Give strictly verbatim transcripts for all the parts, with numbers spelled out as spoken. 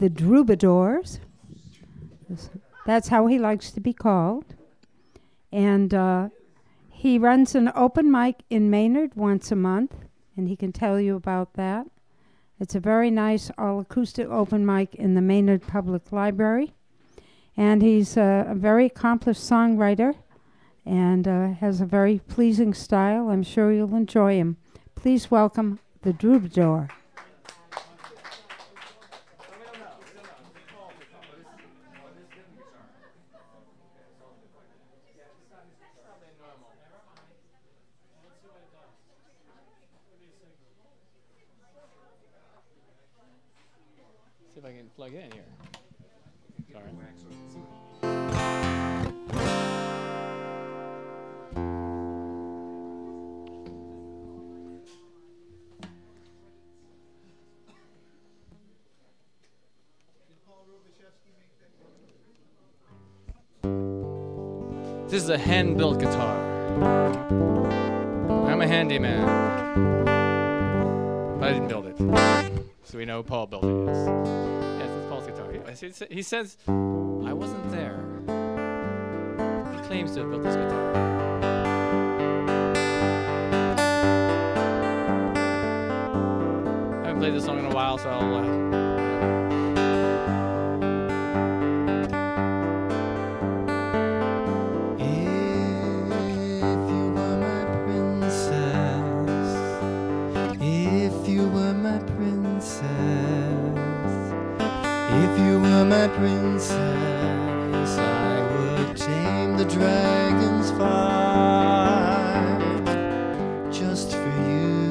the Troubadours. That's how he likes to be called. And uh, he runs an open mic in Maynard once a month, and he can tell you about that. It's a very nice all-acoustic open mic in the Maynard Public Library. And he's uh, a very accomplished songwriter and uh, has a very pleasing style. I'm sure you'll enjoy him. Please welcome the Troubadour. See if I can plug in here. Sorry. This is a hand-built guitar. I'm a handyman, but I didn't build it. So we know Paul built it. Yes, yes, it's Paul's guitar. He, he says, I wasn't there. He claims to have built this guitar. I haven't played this song in a while, so I'll... Uh, If you were my princess, I would tame the dragon's fire just for you,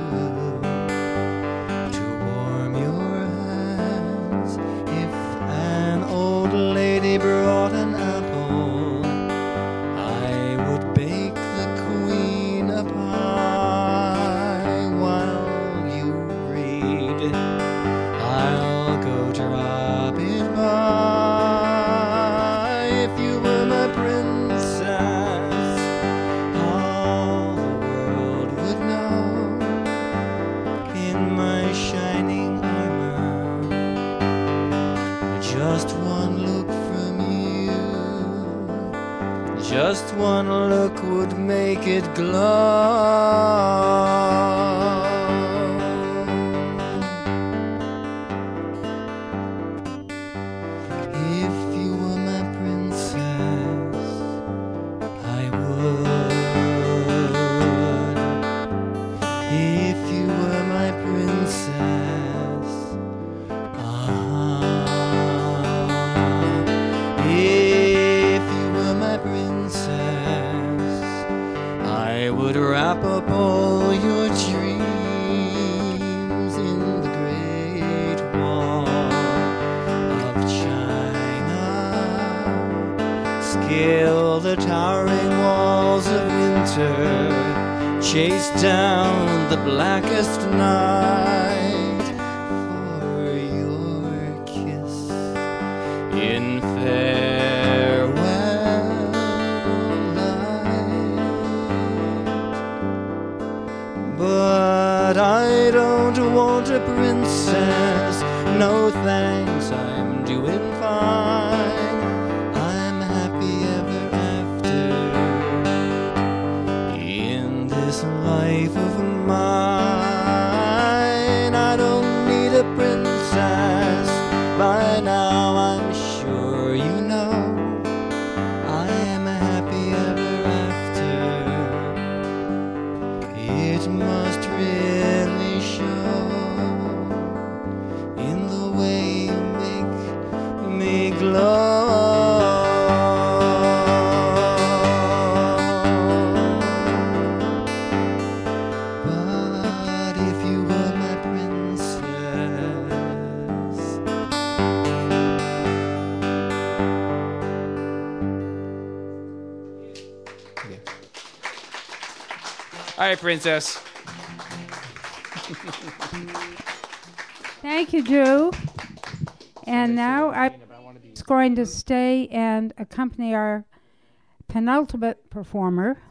to warm your hands. If an old lady brought an apple, I would bake the queen a pie while you read. I'll go drop it by. If you were my princess, all the world would know. In my shining armor, just one look from you, just one look would make it glow. Wrap up all your dreams in the great wall of China. Scale the towering walls of winter. Chase down the blackest night for your kiss in farewell. But I don't want a princess, no thanks, I'm doing fine. I'm happy ever after in this life of mine. I don't need a princess, by now I'm sure you know. I am happy ever after. It must really show in the way you make me glow. But if you were my princess, okay. All right, princess. Thank you, Drew. And now I'm going to stay and accompany our penultimate performer,